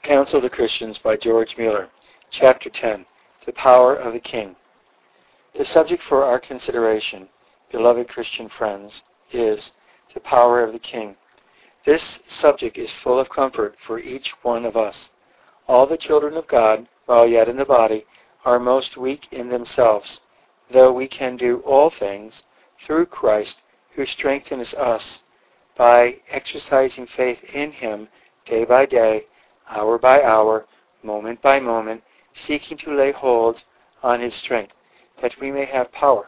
Counsel to Christians by George Mueller. Chapter 10. The Power of the King. The subject for our consideration, beloved Christian friends, is the power of the King. This subject is full of comfort for each one of us. All the children of God, while yet in the body, are most weak in themselves, though we can do all things through Christ who strengthens us by exercising faith in Him day by day, hour by hour, moment by moment, seeking to lay hold on His strength, that we may have power.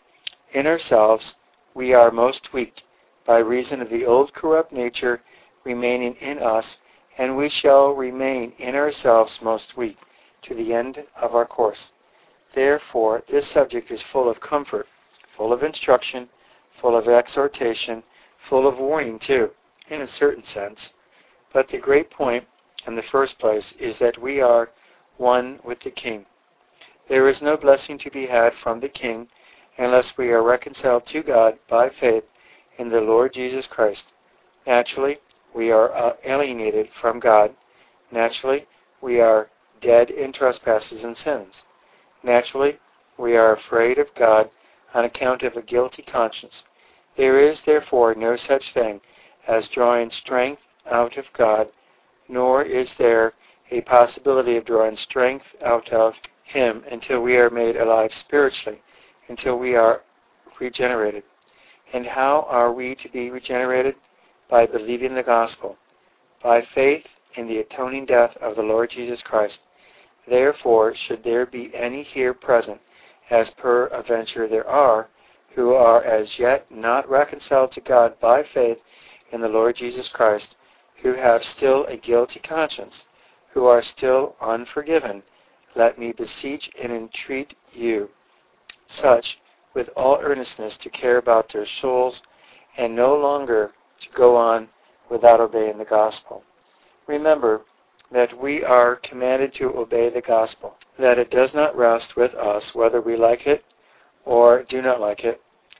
In ourselves we are most weak, by reason of the old corrupt nature remaining in us, and we shall remain in ourselves most weak to the end of our course. Therefore, this subject is full of comfort, full of instruction, full of exhortation, full of warning too, in a certain sense. But the great point, in the first place, is that we are one with the King. There is no blessing to be had from the King unless we are reconciled to God by faith in the Lord Jesus Christ. Naturally, we are alienated from God. Naturally, we are dead in trespasses and sins. Naturally, we are afraid of God on account of a guilty conscience. There is, therefore, no such thing as drawing strength out of God, nor is there a possibility of drawing strength out of Him until we are made alive spiritually, until we are regenerated. And how are we to be regenerated? By believing the gospel, by faith in the atoning death of the Lord Jesus Christ. Therefore, should there be any here present, as peradventure there are, who are as yet not reconciled to God by faith in the Lord Jesus Christ, who have still a guilty conscience, who are still unforgiven, let me beseech and entreat you, such, with all earnestness, to care about their souls, and no longer to go on without obeying the gospel. Remember that we are commanded to obey the gospel, that it does not rest with us whether we like it or do not like it.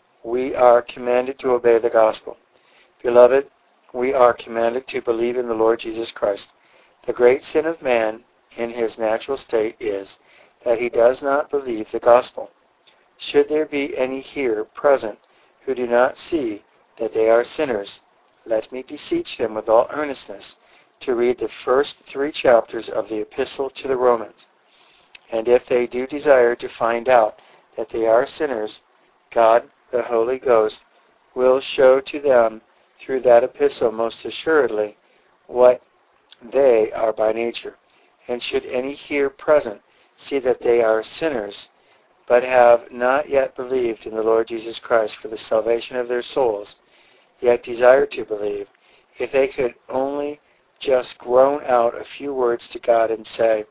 We are commanded to obey the gospel. Beloved, we are commanded to believe in the Lord Jesus Christ. The great sin of man in his natural state is that he does not believe the gospel. Should there be any here present who do not see that they are sinners, let me beseech them with all earnestness to read the first 3 chapters of the Epistle to the Romans. And if they do desire to find out that they are sinners, God, the Holy Ghost, will show to them through that epistle most assuredly what they are by nature. And should any here present see that they are sinners, but have not yet believed in the Lord Jesus Christ for the salvation of their souls, yet desire to believe, if they could only just groan out a few words to God and say,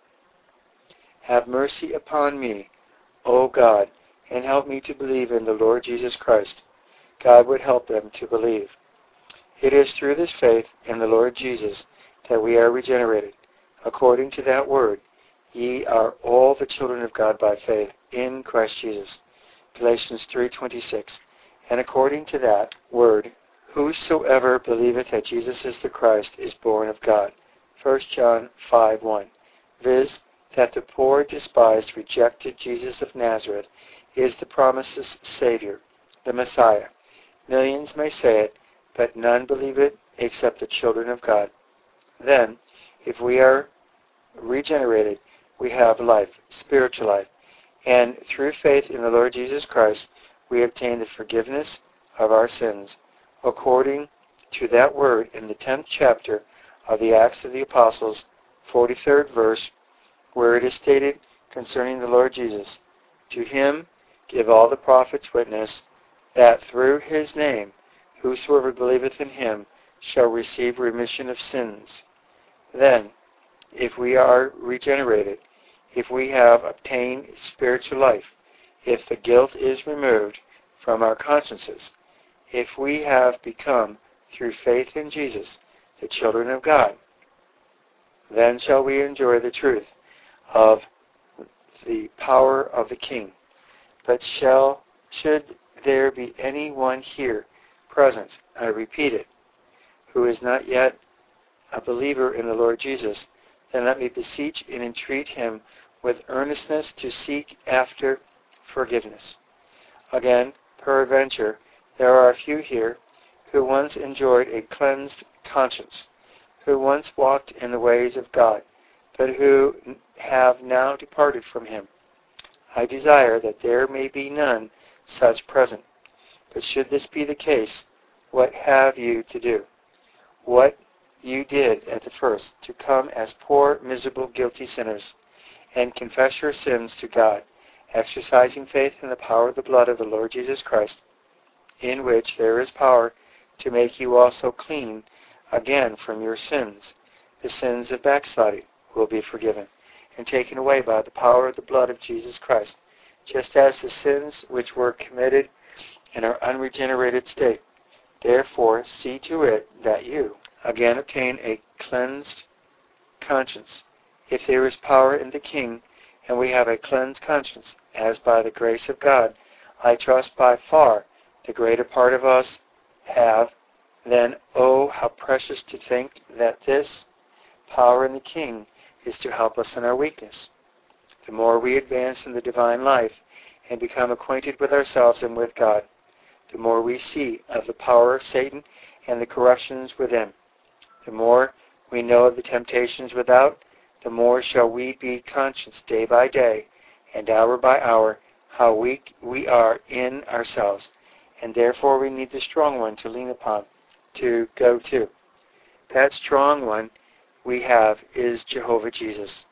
"Have mercy upon me, O God, and help me to believe in the Lord Jesus Christ," God would help them to believe. It is through this faith in the Lord Jesus that we are regenerated, according to that word, "Ye are all the children of God by faith in Christ Jesus," Galatians 3:26, and according to that word, "Whosoever believeth that Jesus is the Christ is born of God," 1 John 5:1, viz., that the poor, despised, rejected Jesus of Nazareth is the promise's Savior, the Messiah. Millions may say it, but none believe it except the children of God. Then, if we are regenerated, we have life, spiritual life, and through faith in the Lord Jesus Christ, we obtain the forgiveness of our sins, according to that word in the 10th chapter of the Acts of the Apostles, 43rd verse, where it is stated concerning the Lord Jesus, "To him give all the prophets witness, that through his name whosoever believeth in him shall receive remission of sins." Then, if we are regenerated, if we have obtained spiritual life, if the guilt is removed from our consciences, if we have become, through faith in Jesus, the children of God, then shall we enjoy the truth of the power of the King. But should there be any one here present, I repeat it, who is not yet a believer in the Lord Jesus, then let me beseech and entreat him with earnestness to seek after forgiveness. Again, peradventure, there are a few here who once enjoyed a cleansed conscience, who once walked in the ways of God, but who have now departed from him. I desire that there may be none such present. But should this be the case, what have you to do? What you did at the first, to come as poor, miserable, guilty sinners, and confess your sins to God, exercising faith in the power of the blood of the Lord Jesus Christ, in which there is power to make you also clean again from your sins. The sins of backsliding will be forgiven and taken away by the power of the blood of Jesus Christ, just as the sins which were committed in our unregenerated state. Therefore, see to it that you again obtain a cleansed conscience. If there is power in the King, and we have a cleansed conscience, as by the grace of God, I trust by far the greater part of us have, then, oh, how precious to think that this power in the King is to help us in our weakness. The more we advance in the divine life and become acquainted with ourselves and with God, the more we see of the power of Satan and the corruptions within. The more we know of the temptations without, the more shall we be conscious day by day and hour by hour how weak we are in ourselves, and therefore we need the strong one to lean upon, to go to. That strong one we have is Jehovah Jesus.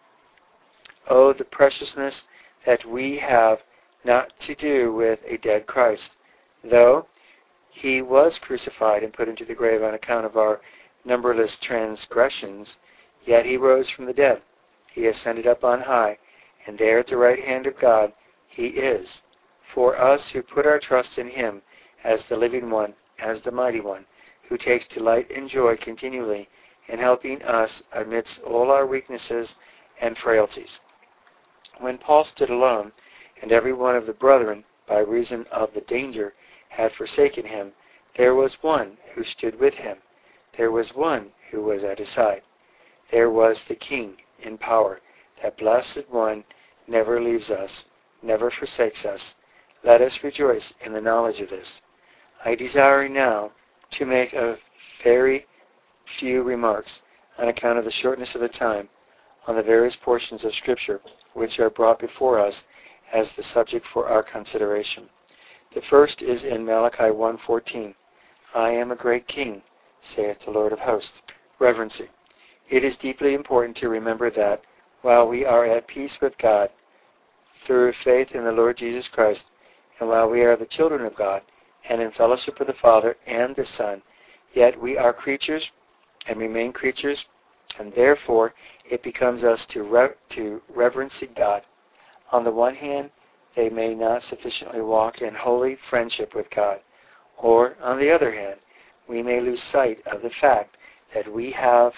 Oh, the preciousness that we have not to do with a dead Christ, though he was crucified and put into the grave on account of our numberless transgressions, yet he rose from the dead. He ascended up on high, and there at the right hand of God he is. For us who put our trust in him as the living one, as the mighty one, who takes delight and joy continually in helping us amidst all our weaknesses and frailties. When Paul stood alone, and every one of the brethren, by reason of the danger, had forsaken him, there was one who stood with him. There was one who was at his side. There was the King in power. That blessed one never leaves us, never forsakes us. Let us rejoice in the knowledge of this. I desire now to make a very few remarks on account of the shortness of the time on the various portions of Scripture which are brought before us as the subject for our consideration. The first is in Malachi 1:14. I am a great king, saith the Lord of hosts. Reverency. It is deeply important to remember that while we are at peace with God through faith in the Lord Jesus Christ, and while we are the children of God and in fellowship with the Father and the Son, yet we are creatures and remain creatures, and therefore it becomes us to reverence God. On the one hand, they may not sufficiently walk in holy friendship with God, or, on the other hand, we may lose sight of the fact that we have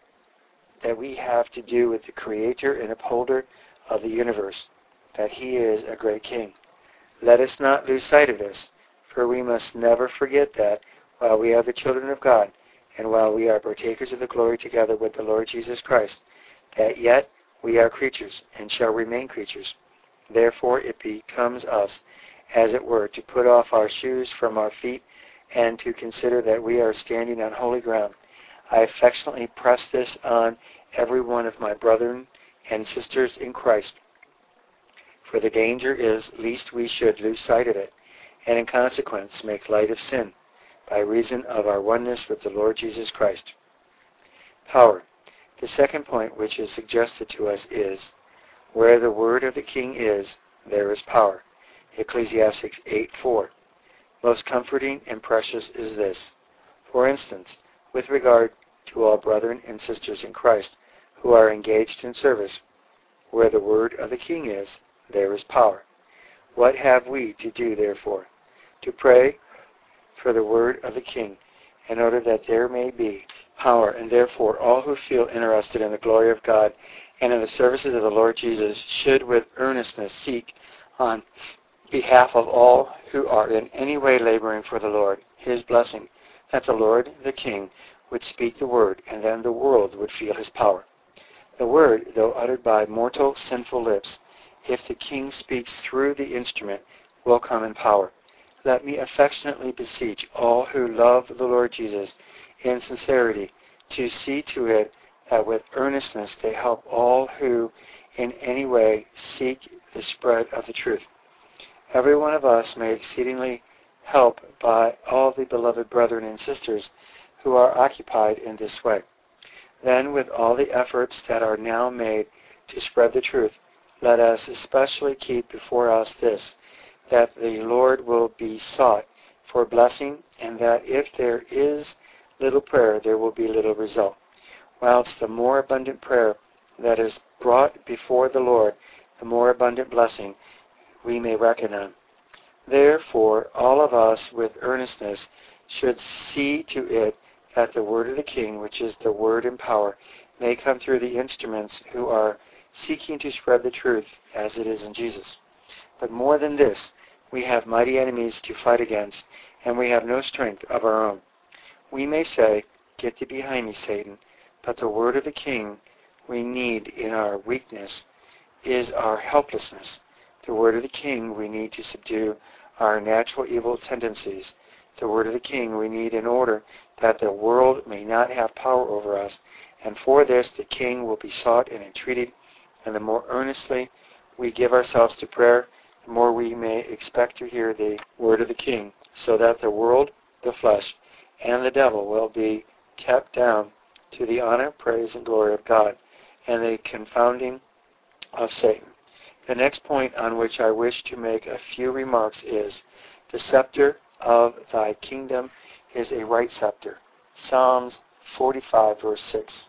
to do with the Creator and Upholder of the universe, that He is a great King. Let us not lose sight of this, for we must never forget that while we are the children of God, and while we are partakers of the glory together with the Lord Jesus Christ, that yet we are creatures, and shall remain creatures. Therefore it becomes us, as it were, to put off our shoes from our feet, and to consider that we are standing on holy ground. I affectionately press this on every one of my brethren and sisters in Christ, for the danger is lest we should lose sight of it, and in consequence make light of sin, by reason of our oneness with the Lord Jesus Christ. Power. The second point which is suggested to us is, where the word of the King is, there is power. Ecclesiastes 8:4. Most comforting and precious is this. For instance, with regard to all brethren and sisters in Christ who are engaged in service, where the word of the King is, there is power. What have we to do, therefore? To pray for the word of the King, in order that there may be power, and therefore all who feel interested in the glory of God and in the services of the Lord Jesus should with earnestness seek on behalf of all who are in any way laboring for the Lord, His blessing, that the Lord, the King, would speak the word, and then the world would feel His power. The word, though uttered by mortal, sinful lips, if the king speaks through the instrument, will come in power. Let me affectionately beseech all who love the Lord Jesus in sincerity to see to it that with earnestness they help all who in any way seek the spread of the truth. Every one of us may exceedingly help by all the beloved brethren and sisters who are occupied in this way. Then, with all the efforts that are now made to spread the truth, let us especially keep before us this, that the Lord will be sought for blessing, and that if there is little prayer, there will be little result. Whilst the more abundant prayer that is brought before the Lord, the more abundant blessing we may reckon on. Therefore, all of us with earnestness should see to it that the word of the King, which is the word in power, may come through the instruments who are seeking to spread the truth as it is in Jesus. But more than this, we have mighty enemies to fight against, and we have no strength of our own. We may say, "Get thee behind me, Satan," but the word of the King we need in our weakness is our helplessness. The word of the King we need to subdue our natural evil tendencies. The word of the King we need in order that the world may not have power over us, and for this the King will be sought and entreated, and the more earnestly we give ourselves to prayer, the more we may expect to hear the word of the King, so that the world, the flesh, and the devil will be kept down to the honor, praise, and glory of God, and the confounding of Satan. The next point on which I wish to make a few remarks is, the scepter of thy kingdom is a right scepter. Psalms 45, verse 6.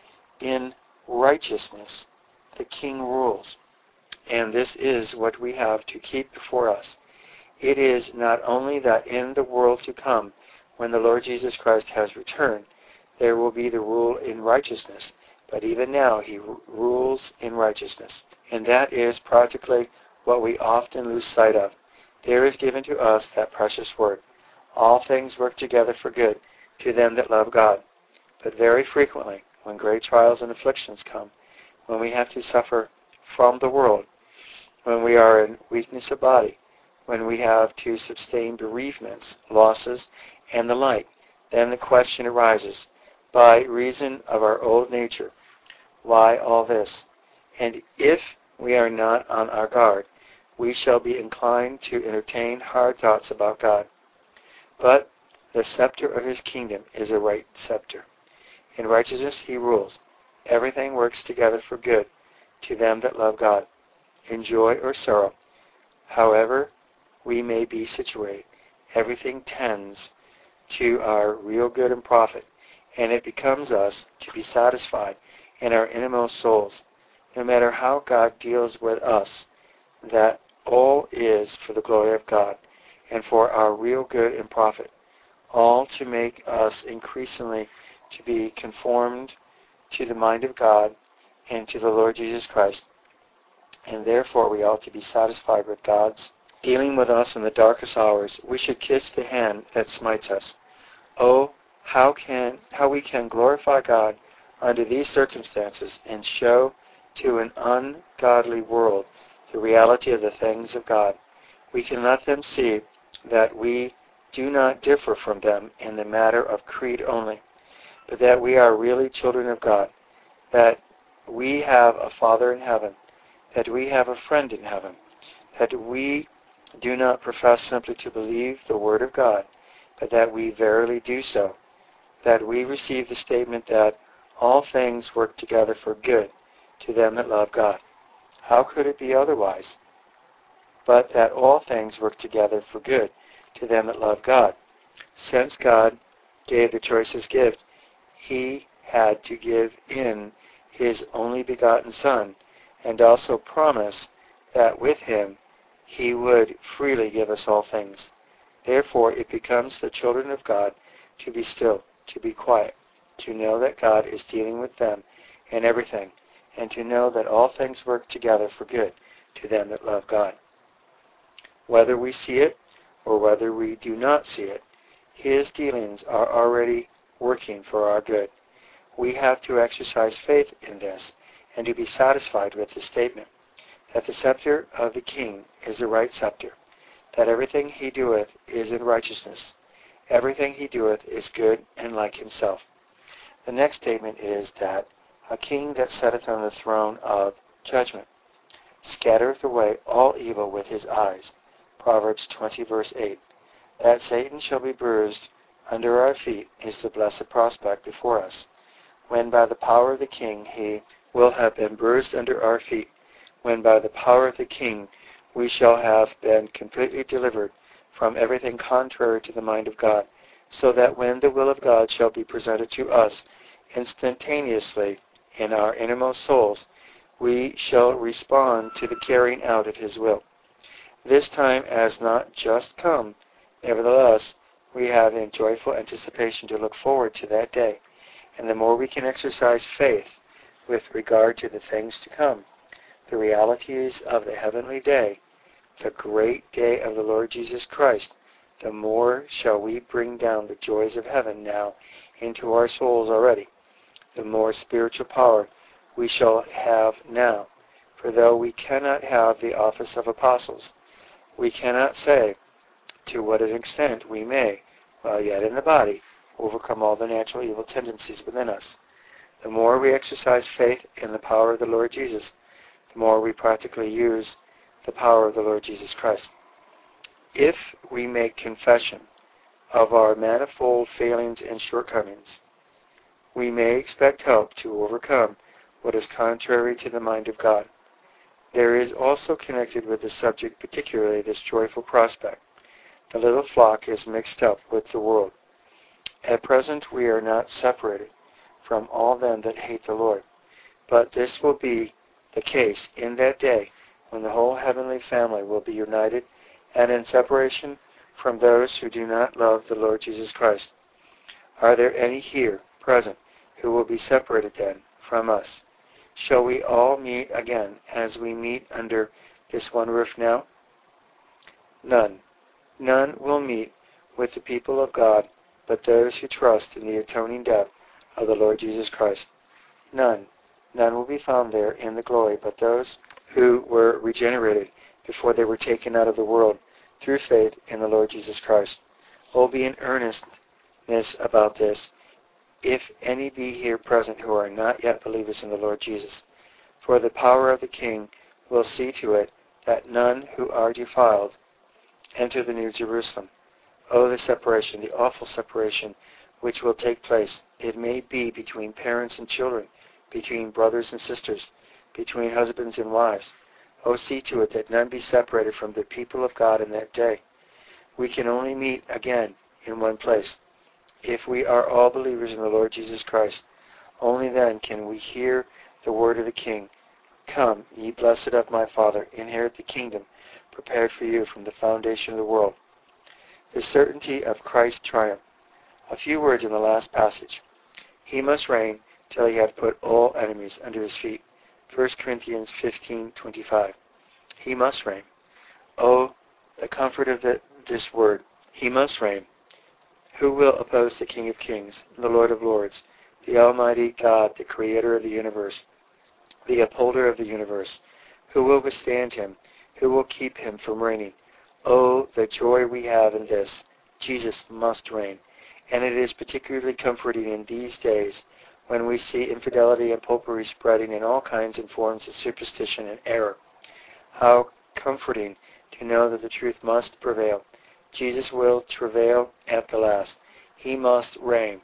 In righteousness the king rules, and this is what we have to keep before us. It is not only that in the world to come, when the Lord Jesus Christ has returned, there will be the rule in righteousness, but even now he rules in righteousness. And that is practically what we often lose sight of. There is given to us that precious word, "All things work together for good to them that love God." But very frequently, when great trials and afflictions come, when we have to suffer from the world, when we are in weakness of body, when we have to sustain bereavements, losses, and the like, then the question arises, by reason of our old nature, why all this? And if we are not on our guard, we shall be inclined to entertain hard thoughts about God. But the scepter of his kingdom is a right scepter. In righteousness he rules. Everything works together for good to them that love God, in joy or sorrow. However we may be situated, everything tends to our real good and profit, and it becomes us to be satisfied in our innermost souls, no matter how God deals with us, that all is for the glory of God and for our real good and profit, all to make us increasingly to be conformed to the mind of God and to the Lord Jesus Christ. And therefore we ought to be satisfied with God's dealing with us in the darkest hours. We should kiss the hand that smites us. Oh, how we can glorify God under these circumstances and show to an ungodly world the reality of the things of God. We can let them see that we do not differ from them in the matter of creed only, but that we are really children of God, that we have a Father in heaven, that we have a friend in heaven, that we do not profess simply to believe the Word of God, but that we verily do so, that we receive the statement that all things work together for good to them that love God. How could it be otherwise? But that all things work together for good to them that love God. Since God gave the choicest gift, he had to give in his only begotten Son, and also promise that with him he would freely give us all things. Therefore it becomes the children of God to be still, to be quiet, to know that God is dealing with them in everything, and to know that all things work together for good to them that love God. Whether we see it or whether we do not see it, his dealings are already working for our good. We have to exercise faith in this and to be satisfied with the statement that the scepter of the king is the right scepter, that everything he doeth is in righteousness, everything he doeth is good and like himself. The next statement is that a king that sitteth on the throne of judgment scattereth away all evil with his eyes. Proverbs 20, verse 8. That Satan shall be bruised under our feet is the blessed prospect before us, when by the power of the king he will have been bruised under our feet, when by the power of the king we shall have been completely delivered from everything contrary to the mind of God, so that when the will of God shall be presented to us instantaneously in our innermost souls, we shall respond to the carrying out of his will. This time has not just come. Nevertheless, we have in joyful anticipation to look forward to that day, and the more we can exercise faith with regard to the things to come, the realities of the heavenly day, the great day of the Lord Jesus Christ, the more shall we bring down the joys of heaven now into our souls already, the more spiritual power we shall have now. For though we cannot have the office of apostles, we cannot say to what an extent we may, while yet in the body, overcome all the natural evil tendencies within us. The more we exercise faith in the power of the Lord Jesus, the more we practically use the power of the Lord Jesus Christ. If we make confession of our manifold failings and shortcomings, we may expect help to overcome what is contrary to the mind of God. There is also connected with the subject particularly this joyful prospect. The little flock is mixed up with the world. At present we are not separated from all them that hate the Lord, but this will be the case in that day when the whole heavenly family will be united and in separation from those who do not love the Lord Jesus Christ. Are there any here present who will be separated then from us? Shall we all meet again as we meet under this one roof now? None. None will meet with the people of God but those who trust in the atoning death of the Lord Jesus Christ. None. None will be found there in the glory but those who were regenerated before they were taken out of the world through faith in the Lord Jesus Christ. Oh, be in earnestness about this, if any be here present who are not yet believers in the Lord Jesus. For the power of the King will see to it that none who are defiled enter the New Jerusalem. Oh, the separation, the awful separation which will take place. It may be between parents and children, between brothers and sisters, between husbands and wives. Oh, see to it that none be separated from the people of God in that day. We can only meet again in one place. If we are all believers in the Lord Jesus Christ, only then can we hear the word of the King. Come, ye blessed of my Father, inherit the kingdom prepared for you from the foundation of the world. The certainty of Christ's triumph. A few words in the last passage. He must reign till he hath put all enemies under his feet. 1 Corinthians 15:25. He must reign. Oh, the comfort of this word. He must reign. Who will oppose the King of Kings, the Lord of Lords, the Almighty God, the Creator of the universe, the upholder of the universe? Who will withstand him? Who will keep him from reigning? Oh, the joy we have in this. Jesus must reign. And it is particularly comforting in these days when we see infidelity and popery spreading in all kinds and forms of superstition and error. How comforting to know that the truth must prevail. Jesus will travail at the last. He must reign.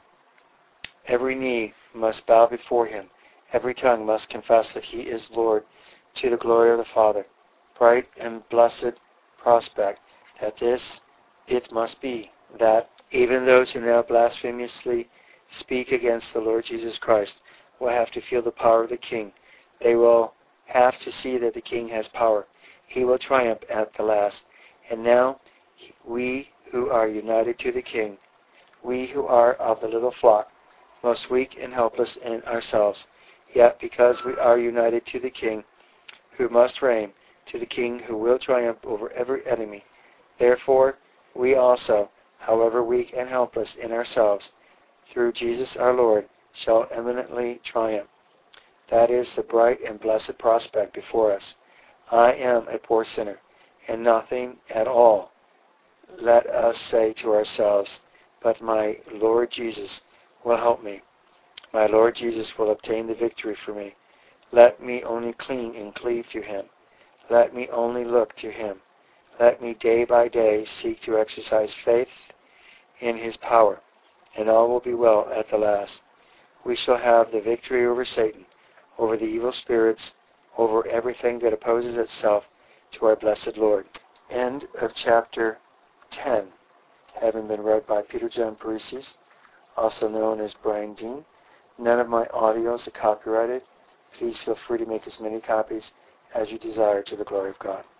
Every knee must bow before him. Every tongue must confess that he is Lord, to the glory of the Father. Bright and blessed prospect that this it must be, that even those who now blasphemously speak against the Lord Jesus Christ will have to feel the power of the King. They will have to see that the King has power. He will triumph at the last. And now, we who are united to the King, we who are of the little flock, most weak and helpless in ourselves, yet because we are united to the King who must reign, to the King who will triumph over every enemy, therefore we also, however weak and helpless in ourselves, through Jesus our Lord, shall eminently triumph. That is the bright and blessed prospect before us. I am a poor sinner, and nothing at all, let us say to ourselves, but my Lord Jesus will help me. My Lord Jesus will obtain the victory for me. Let me only cling and cleave to Him. Let me only look to Him. Let me day by day seek to exercise faith in His power, and all will be well at the last. We shall have the victory over Satan, over the evil spirits, over everything that opposes itself to our blessed Lord. End of chapter 10, having been read by Peter John Paresis, also known as Brian Dean. None of my audios are copyrighted. Please feel free to make as many copies as you desire to the glory of God.